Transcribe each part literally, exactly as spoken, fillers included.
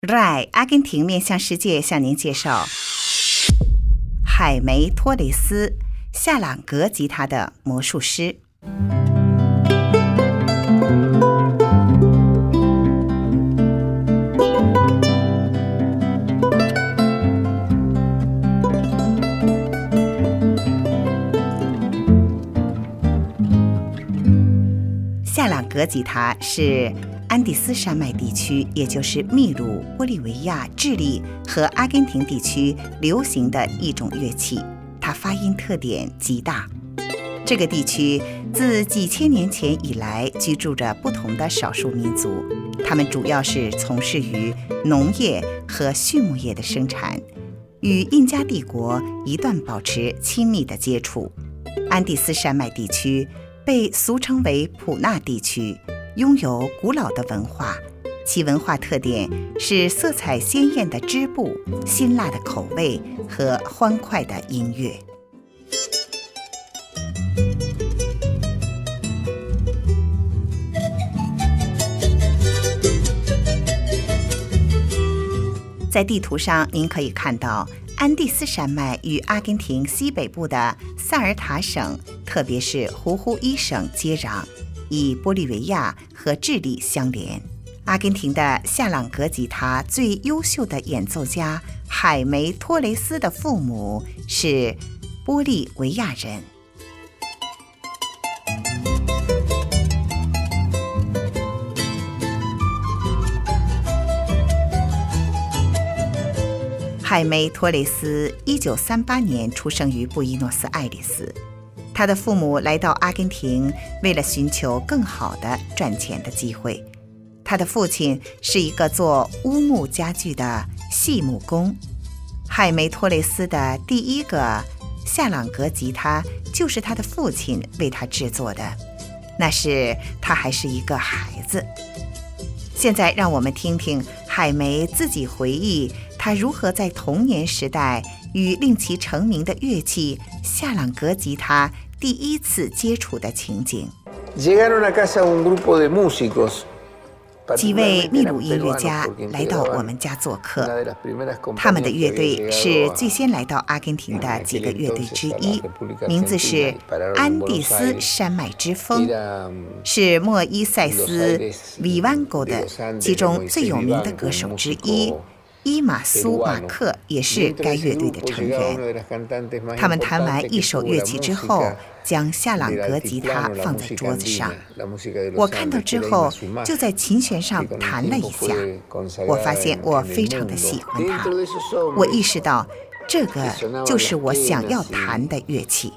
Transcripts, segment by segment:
R A I 阿根廷面向世界向您介绍海梅托雷斯夏朗格吉他的魔术师。夏朗格吉他是安第斯山脉地区，也就是秘鲁、玻利维亚、智利和阿根廷地区流行的一种乐器，它发音特点极大。这个地区自几千年前以来居住着不同的少数民族，他们主要是从事于农业和畜牧业的生产，与印加帝国一段保持亲密的接触。安第斯山脉地区被俗称为普纳地区，拥有古老的文化，其文化特点是色彩鲜艳的织布、辛辣的口味和欢快的音乐。在地图上您可以看到安第斯山脉与阿根廷西北部的萨尔塔省，特别是胡胡伊省接壤，以玻利维亚和智利相连。阿根廷的夏朗格吉他最优秀的演奏家海梅托雷斯的父母是玻利维亚人。海梅托雷斯一九三八年出生于布宜诺斯艾利斯，他的父母来到阿根廷，为了寻求更好的赚钱的机会。他的父亲是一个做乌木家具的细木工。海梅托雷斯的第一个夏朗格吉他就是他的父亲为他制作的，那时他还是一个孩子。现在让我们听听海梅自己回忆他如何在童年时代与令其成名的乐器夏朗格吉他第一次接触的情景。几位秘鲁音乐家来到我们家做客，他们的乐队是最先来到阿根廷的几个乐队之一，名字是安第斯山脉之风，是莫伊塞斯·维万戈的其中最有名的歌手之一。伊马苏马克也是该乐队的成员。他们弹完一首乐器之后，将夏朗格吉他放在桌子上。我看到之后，就在琴弦上弹了一下。我发现我非常的喜欢它。我意识到，这个就是我想要弹的乐器。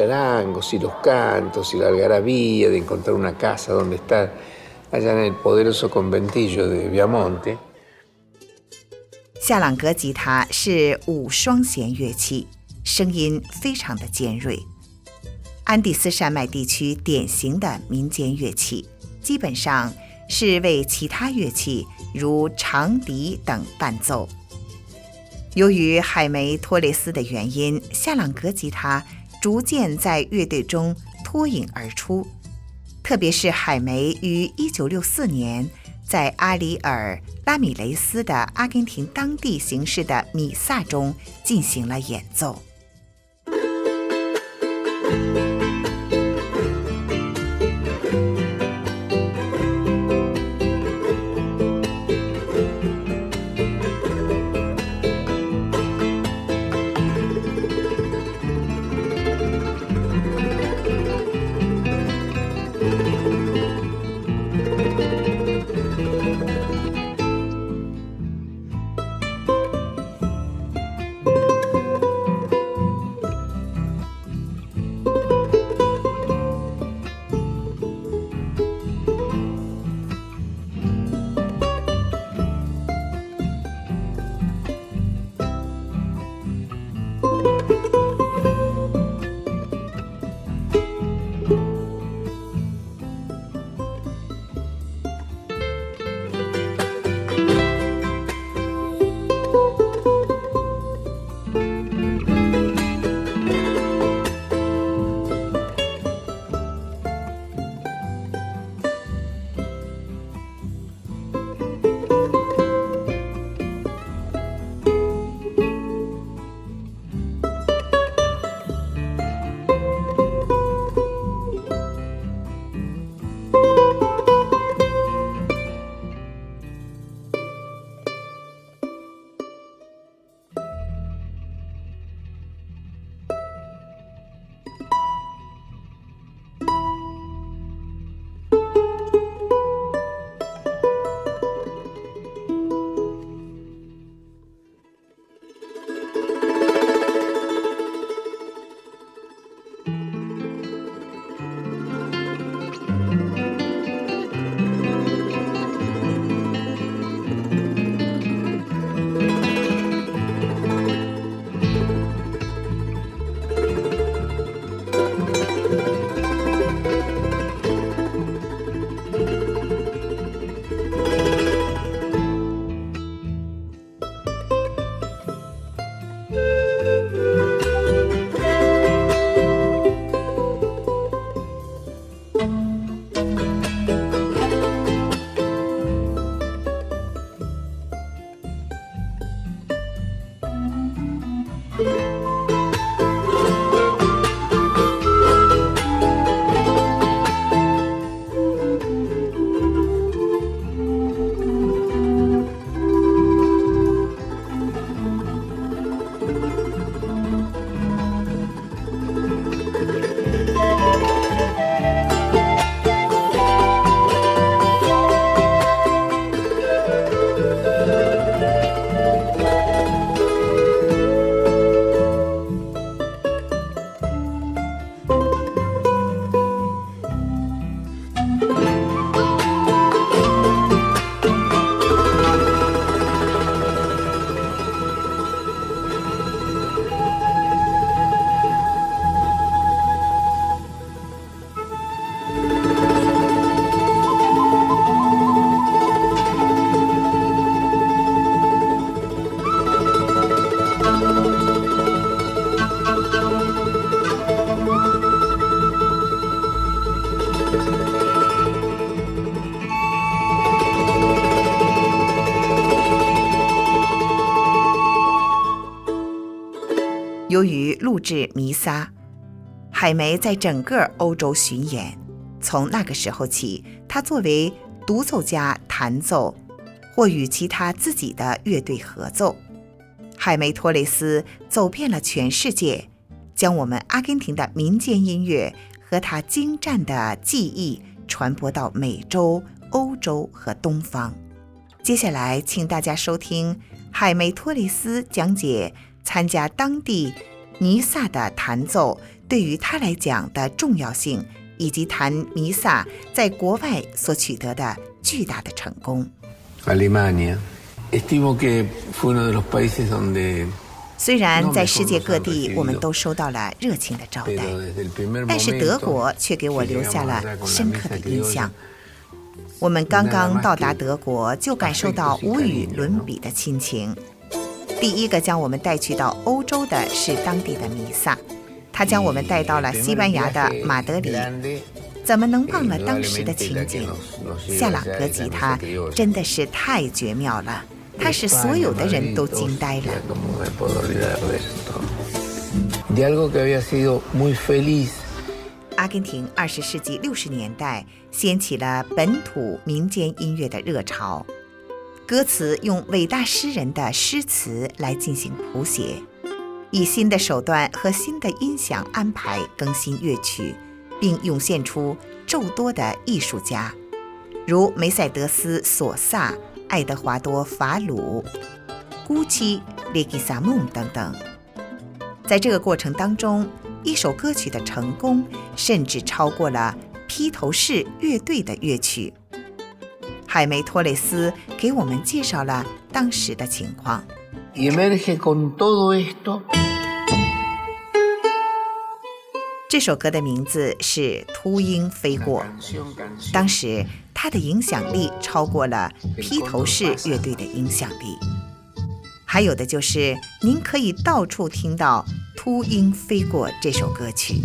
夏朗格吉他是五双弦乐器，声音非常的尖锐。安第斯山脉地区典型的民间乐器，基本上是为其他乐器如长笛等伴奏。由于海梅托雷斯的原因，夏朗格吉他逐渐在乐队中脱颖而出，特别是海梅于一九六四年在阿里尔拉米雷斯的阿根廷当地形式的米萨中进行了演奏。 由于录制弥撒，海梅在整个欧洲巡演。从那个时候起，他作为独奏家弹奏，或与其他自己的乐队合奏。海梅托雷斯走遍了全世界，将我们阿根廷的民间音乐和他精湛的技艺传播到美洲、欧洲和东方。接下来，请大家收听海梅托雷斯讲解参加当地弥撒的弹奏对于他来讲的重要性，以及弹弥撒在国外所取得的巨大的成功。虽然在世界各地我们都收到了热情的招待，但是德国却给我留下了深刻的印象。我们刚刚到达德国，就感受到无与伦比的亲情。第一个将我们带去到欧洲的是当地的弥撒，他将我们带到了西班牙的马德里。怎么能忘了当时的情景？夏朗格吉他真的是太绝妙了，它使所有的人都惊呆了。阿根廷二十世纪六十年代掀起了本土民间音乐的热潮，歌词用伟大诗人的诗词来进行谱写，以新的手段和新的音响安排更新乐曲，并涌现出众多的艺术家，如梅赛德斯·索萨、爱德华多·法鲁、古奇、列吉萨蒙等等。在这个过程当中，一首歌曲的成功甚至超过了披头士乐队的乐曲。海梅托雷斯给我们介绍了当时的情况。这首歌的名字是《秃鹰飞过》，当时它的影响力超过了披头士乐队的影响力。还有的就是您可以到处听到《秃鹰飞过》这首歌曲。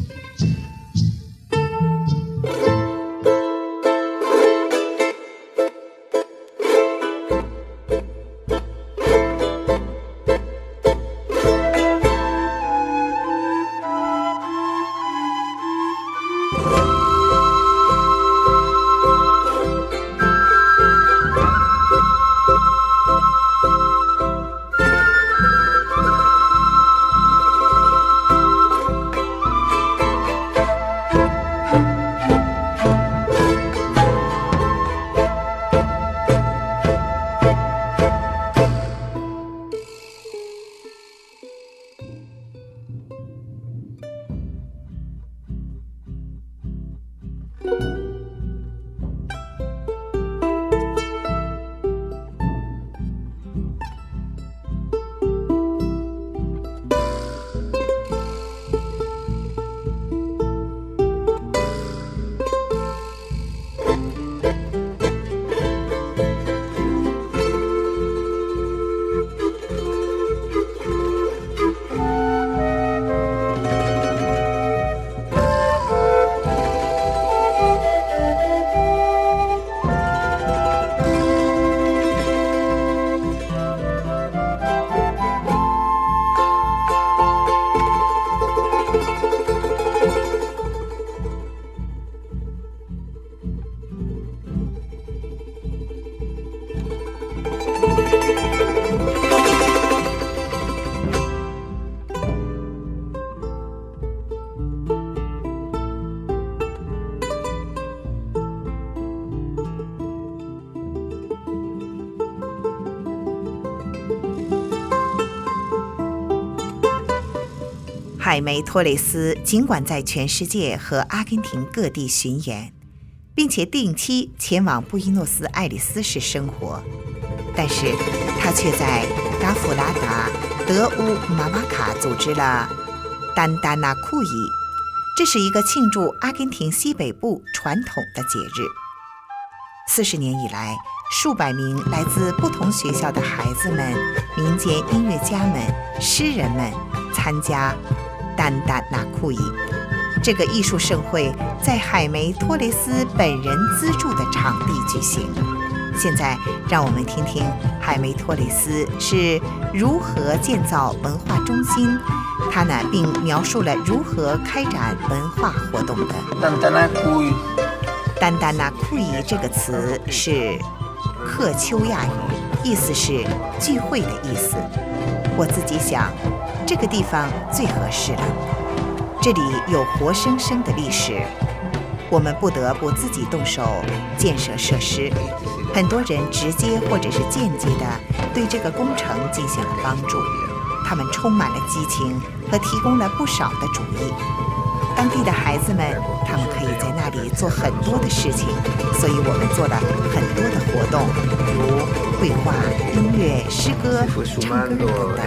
海梅托雷斯尽管在全世界和阿根廷各地巡演，并且定期前往布宜诺斯艾利斯市生活，但是他却在达弗拉达德乌马瓦卡组织了丹丹纳库伊，这是一个庆祝阿根廷西北部传统的节日。四十年以来，数百名来自不同学校的孩子们、民间音乐家们、诗人们参加丹丹纳库伊。这个艺术盛会在海梅托雷斯本人资助的场地举行。现在让我们听听海梅托雷斯是如何建造文化中心，他呢并描述了如何开展文化活动的。 丹丹纳库伊， 丹丹纳库伊这个词是克丘亚语，意思是聚会的意思。我自己想，这个地方最合适了。这里有活生生的历史，我们不得不自己动手建设设施。很多人直接或者是间接地对这个工程进行了帮助，他们充满了激情和提供了不少的主意。当地的孩子们，他们可以在那里做很多的事情，所以我们做了很多的活动，如绘画、音乐、诗歌、唱歌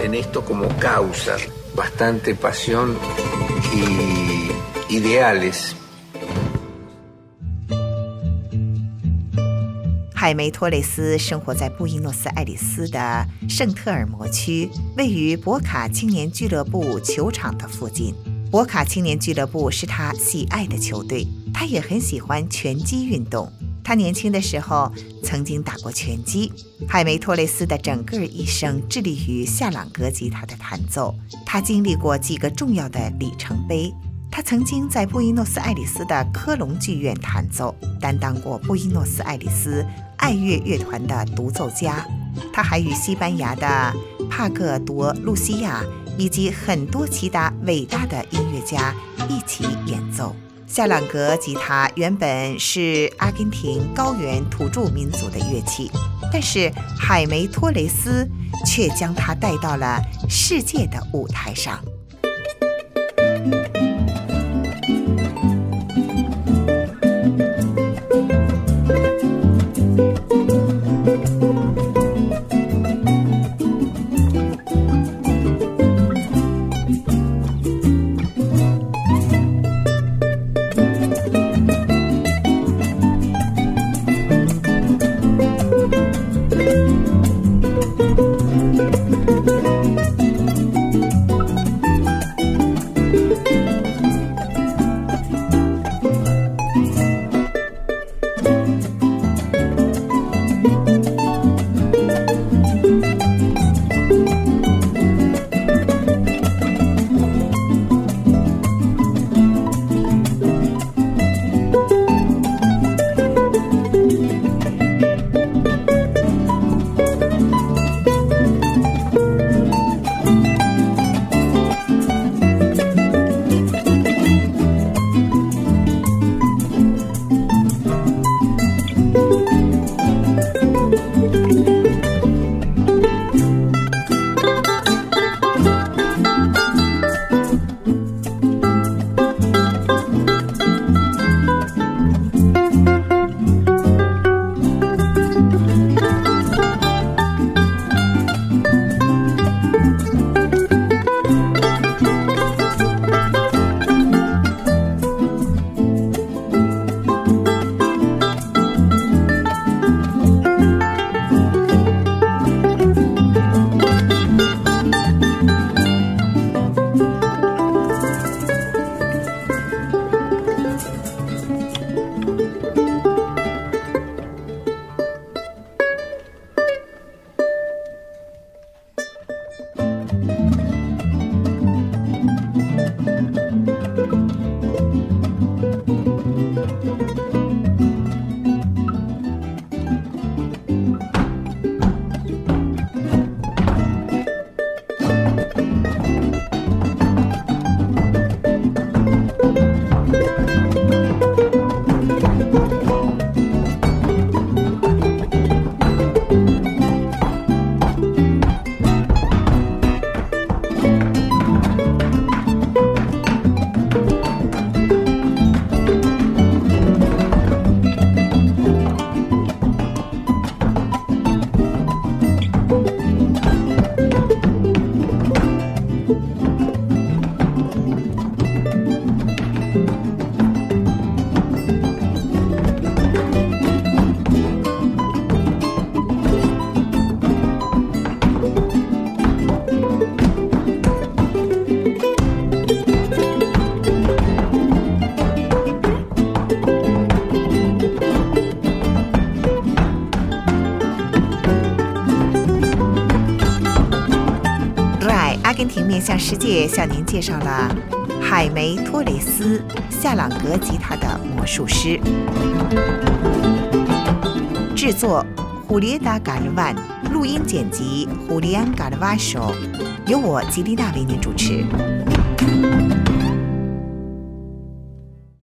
等等。海梅托雷斯生活在布宜诺斯艾利斯的圣特尔摩区，位于博卡青年俱乐部球场的附近。博卡青年俱乐部是他喜爱的球队，他也很喜欢拳击运动。他年轻的时候曾经打过拳击。海梅托雷斯的整个一生致力于夏朗格吉他的弹奏，他经历过几个重要的里程碑。他曾经在布宜诺斯艾利斯的科隆剧院弹奏，担当过布宜诺斯艾利斯爱乐乐团的独奏家。他还与西班牙的帕戈多路西亚以及很多其他伟大的音乐家一起演奏。夏朗格吉他原本是阿根廷高原土著民族的乐器，但是海梅托雷斯却将它带到了世界的舞台上。 面向世界向您介绍了海梅托雷斯夏朗格吉他的魔术师。制作胡列达·嘎尔万，录音剪辑胡利安·嘎尔瓦索，由我吉丽娜为您主持。